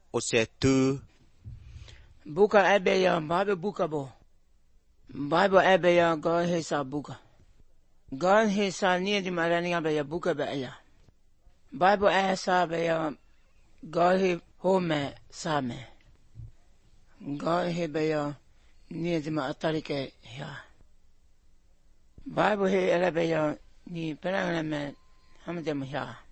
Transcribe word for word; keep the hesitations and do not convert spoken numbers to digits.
osetu. Buka ebeya Bible buka bo. Bible ebeya God hisa buka. God hisa ni di marani abeya buka beya. Bible esa beya God he home same. God he beya ni di ma atarike ya. Bible he elebeya ni penangame hamde muya.